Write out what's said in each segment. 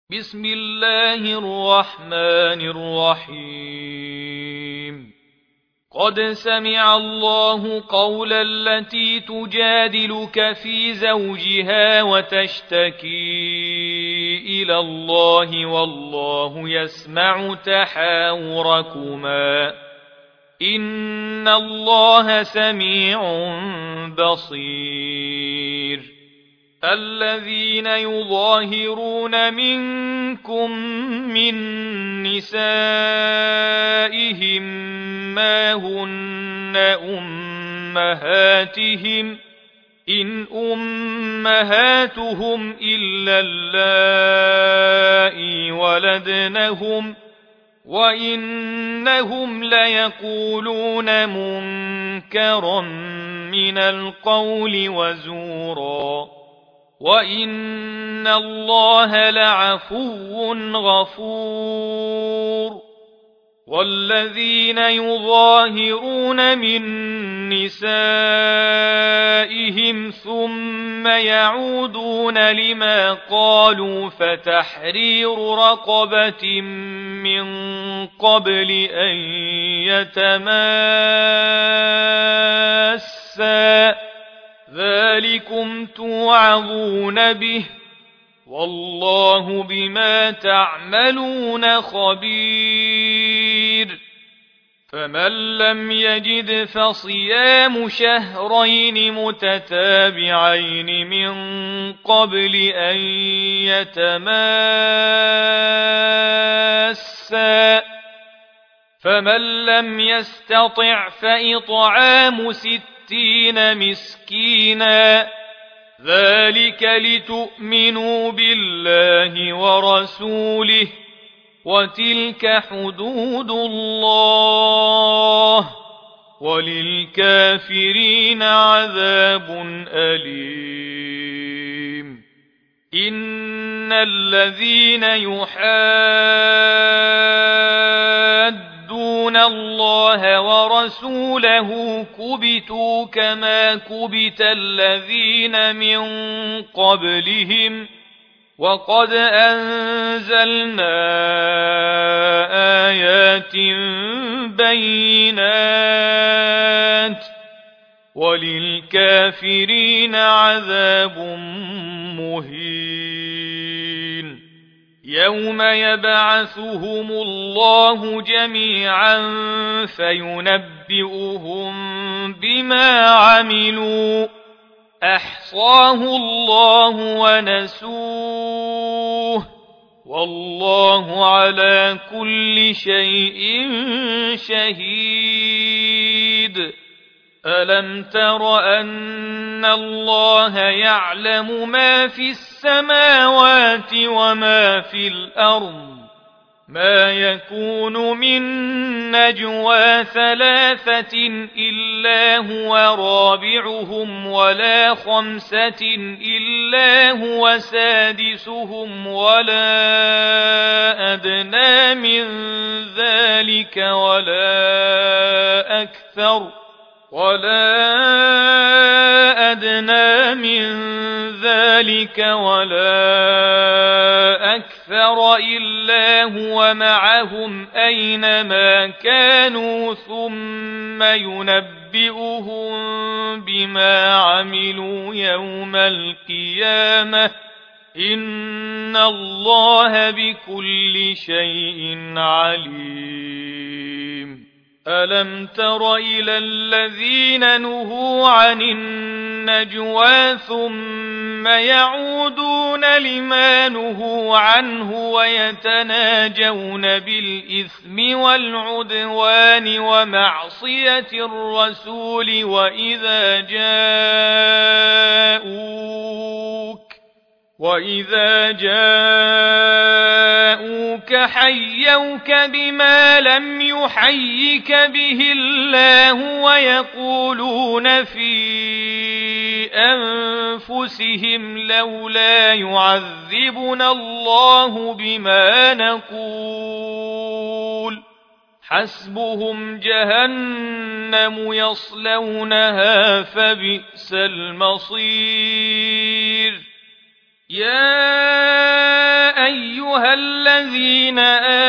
بسم الله الرحمن الرحيم قد سمع الله قول التي تجادلك في زوجها وتشتكي إلى الله والله يسمع تحاوركما إن الله سميع بصير الذين يظاهرون منكم من نسائهم ما هن أمهاتهم إن أمهاتهم إلا اللائي ولدنهم وإنهم ليقولون منكرا من القول وزورا وإن الله لعفو غفور والذين يظاهرون من نسائهم ثم يعودون لما قالوا فتحرير رقبة من قبل أن يتماسا ذلكم توعظون به والله بما تعملون خبير فمن لم يجد فصيام شهرين متتابعين من قبل أن يتماسا فمن لم يستطع فإطعام 60 مسكينا ذلك لتؤمنوا بالله ورسوله وتلك حدود الله وللكافرين عذاب أليم إن الذين يحادون الله ورسوله كبتوا كما كبت الذين من قبلهم وقد أنزلنا آيات بينات وللكافرين عذاب مهين يوم يبعثهم الله جميعا فينبئهم بما عملوا أحصاه الله ونسوه والله على كل شيء شهيد ألم تر أن الله يعلم ما في السماوات وما في الأرض ما يكون من نجوى 3 إلا هو رابعهم ولا 5 إلا هو سادسهم ولا أدنى من ذلك ولا أكثر إلا هو معهم أينما كانوا ثم ينبئهم بما عملوا يوم القيامة إن الله بكل شيء عليم ألم تر إلى الذين نهوا عن النجوى ثم يعودون لما نهوا عنه ويتناجون بالإثم والعدوان ومعصية الرسول وإذا جاءوك حيوك بما لم يحيك به الله ويقولون في أنفسهم لولا يعذبنا الله بما نقول حسبهم جهنم يصلونها فبئس المصير يا أيها الذين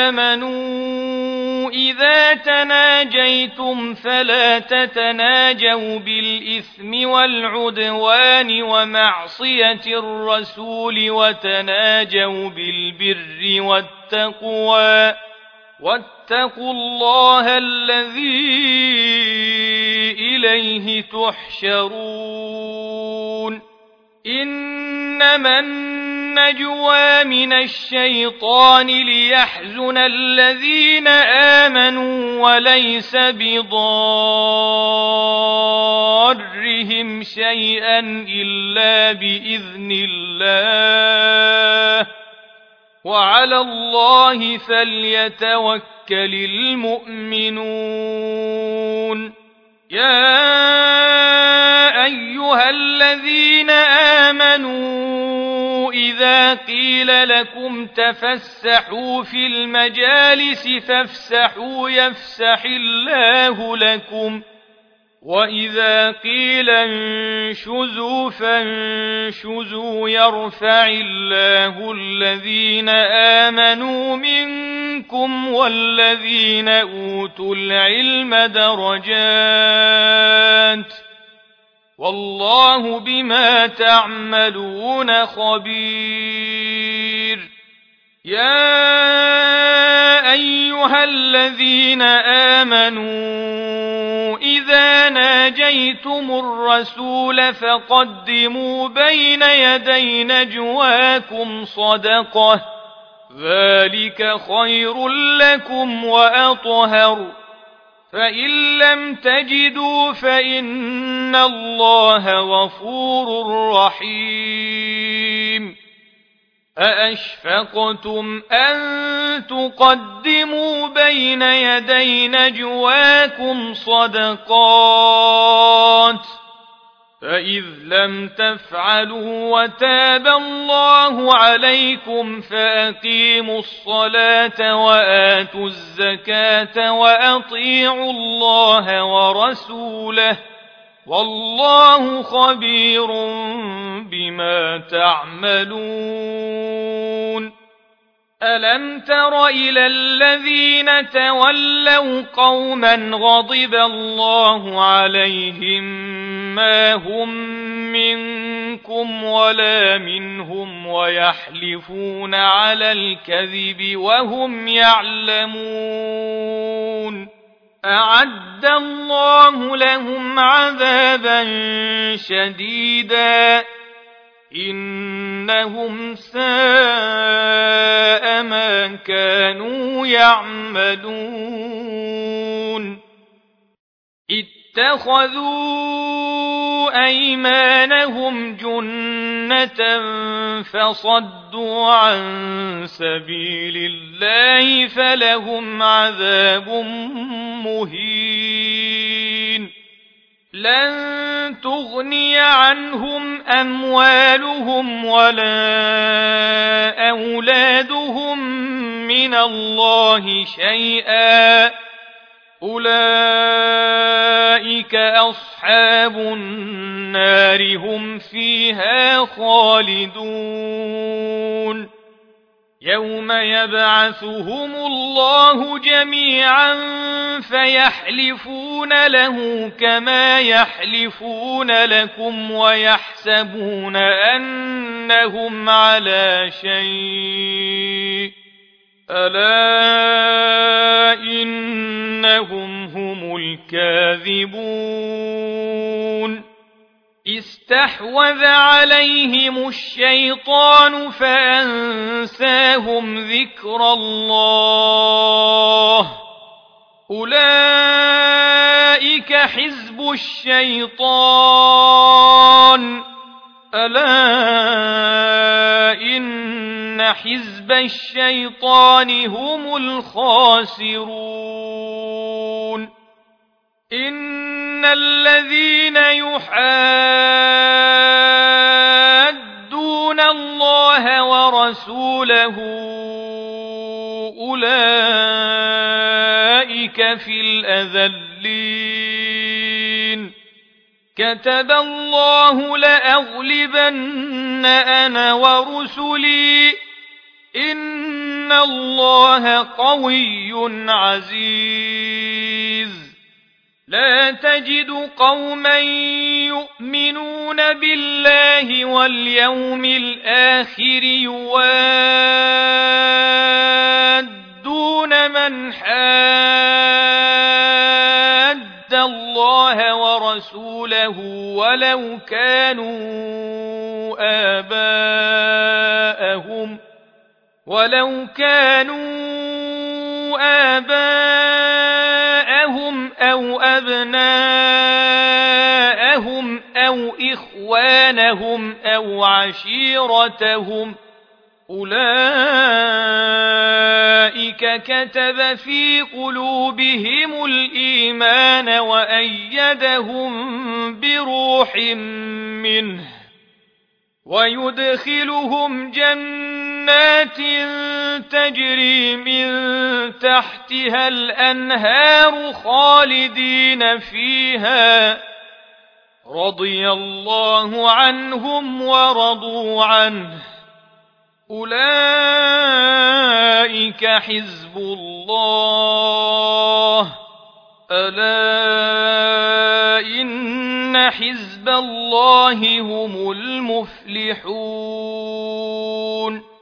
آمنوا إذا تناجيتم فلا تتناجوا بالإثم والعدوان ومعصية الرسول وتناجوا بالبر والتقوى واتقوا الله الذي إليه تحشرون إنما النجوى من الشيطان ليحزن الذين آمنوا وليس بضارهم شيئا إلا بإذن الله وعلى الله فليتوكل المؤمنون يا أيها الذين آمنوا إذا قيل لكم تفسحوا في المجالس فافسحوا يفسح الله لكم وإذا قيل انشزوا فانشزوا يرفع الله الذين آمنوا منكم والذين أوتوا العلم درجات والله بما تعملون خبير يا أيها الذين آمنوا إذا ناجيتم الرسول فقدموا بين يدي نجواكم صدقة ذلك خير لكم وأطهر فإن لم تجدوا فإن الله غفور رحيم أأشفقتم أن تقدموا بين يدي نجواكم صدقات فإذ لم تفعلوا وتاب الله عليكم فأقيموا الصلاة وآتوا الزكاة وأطيعوا الله ورسوله والله خبير بما تعملون ألم تر إلى الذين تولوا قوما غضب الله عليهم ما هم منكم ولا منهم ويحلفون على الكذب وهم يعلمون أعد الله لهم عذابا شديدا إنهم ساء ما كانوا يعملون اتخذوا أيمانهم جنة فصدوا عن سبيل الله فلهم عذاب مهين لن تغني عنهم أموالهم ولا أولادهم من الله شيئا أولئك أصحاب النار هم فيها خالدون يوم يبعثهم الله جميعا فيحلفون له كما يحلفون لكم ويحسبون أنهم على شيء ألا إنهم هم الكاذبون استحوذ عليهم الشيطان فأنساهم ذكر الله أولئك حزب الشيطان ألا إن حزب الشيطان هم الخاسرون إن الذين يحادون الله ورسوله أولئك في الأذلين كتب الله لأغلبن أنا ورسلي إن الله قوي عزيز لا تجد قوما يؤمنون بالله واليوم الآخر يوادون من حاد الله ورسوله ولو كانوا آباءهم أو أبناءهم أو إخوانهم أو عشيرتهم أولئك كتب في قلوبهم الإيمان وأيدهم بروح منه ويدخلهم جنات تجري من تحتها الأنهار خالدين فيها رضي الله عنهم ورضوا عنه أولئك حزب الله ألا إن حزب الله هم المفلحون